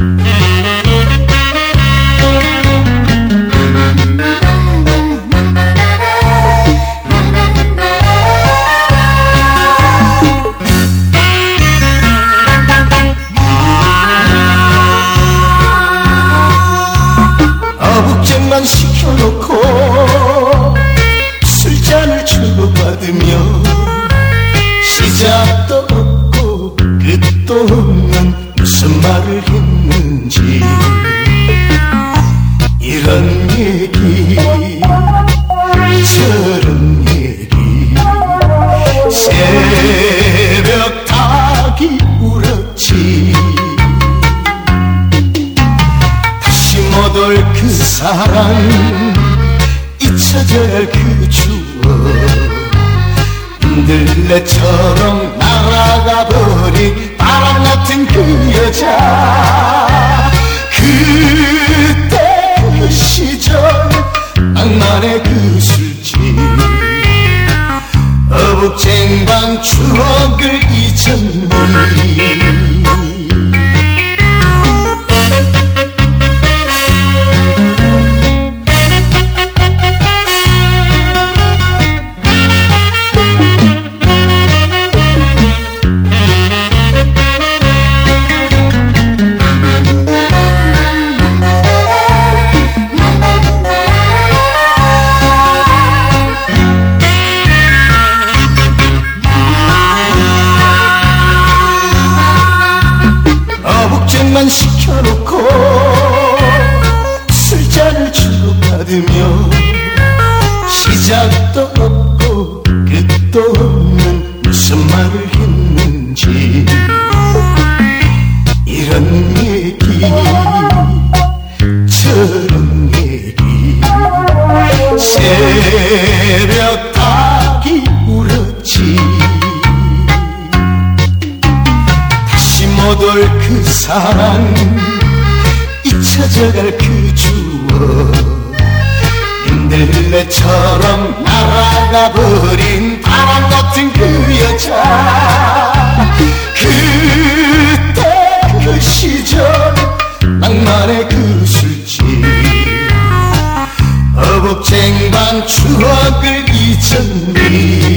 어묵쟁만 시켜놓고 술잔을 주고받으며 시작도 없고 끝도 없는 무슨 말을 했는지 이런 얘기 저런 얘기 새벽 닭이 울었지 다시 못 올 그 사랑 잊혀져야 할 그 추억 흔들레처럼 날아가 버린 바람 같은 그 여자 그때 그 시절 낭만의 그 술집 어묵쟁반 추억을 잊었니 만 시켜놓고 술잔을 주고받으며 시작도 없고 끝도 없는 무슨 말을 했는지 이런 얘기 저런 얘기 새벽 닭이 울었지 못 올 그 사랑 잊혀져갈 그 추억 흔들레처럼 날아가 버린 바람 같은 그 여자 그때 그 시절 낭만의 그 술집 어묵쟁반 추억을 잊었니